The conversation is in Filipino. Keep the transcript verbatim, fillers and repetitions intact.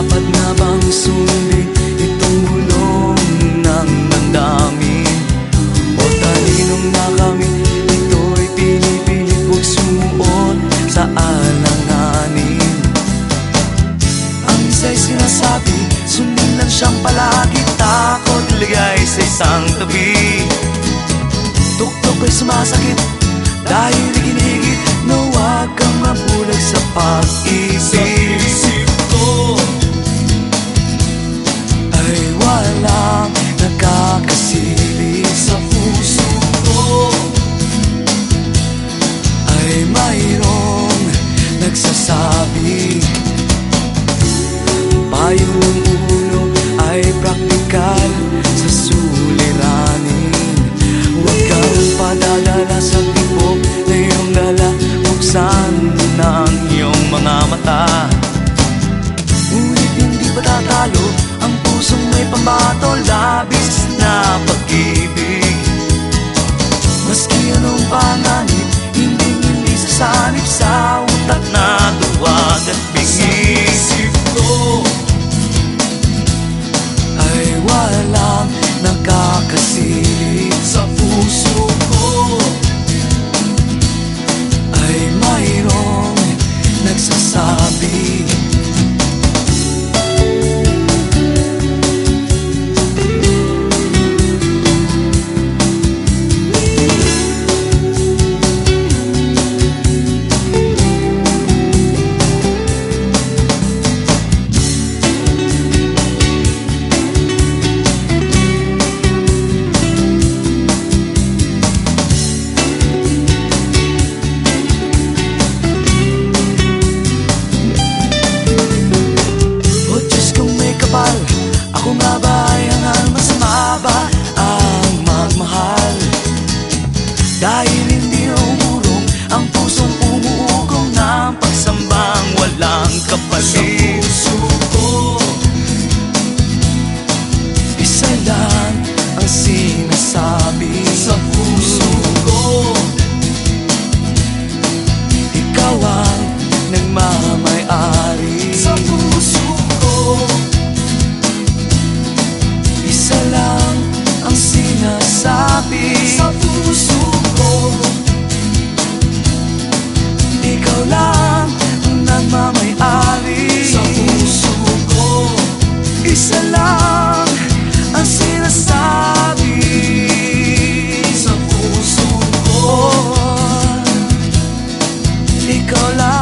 Dapat nga bang sundin itong bulong ng damdamin? O talinong nakamit, ito'y pinipilit huwag sumuot sa alanganin. Ang isa'y sinasabi, sundin lang siyang palagi, takot ilagay sa isang tabi. Tuktok ay sumasakit dahil iginigit na huwag kang mabulag sa pag-isip ko. Ay walang nakakasilip sa puso ko. Ay mayroong nagsasabi, payo ng ulo ay praktikal sa suliranin. Huwag kang padadala sa tibok na iyong dala, buksan ng iyong mga mata. Ngunit hindi pa tatalo ang pusong may pambato, labis na pag-ibig. Maski anong panganib, hindi hindi sasanib sa utak na duwag at bingi. Isip ko ay walang nakakasilip sa puso ko. Ay mayroong nagsasabi, ako nga ba ay hangal, masama ba ang magmahal? Dahil hindi umurong ang pusong umuugong ng pagsambang walang kapalit. Sa puso ko, isa lang ang sinasabi. Sa puso ko, ikaw ang nagmamay-ari. Sa puso ko, isa lang ang sinasabi. Sa puso ko, ikaw lang ang nagmamay-ari. Sa puso ko, isa lang ang sinasabi. Sa puso ko, ikaw lang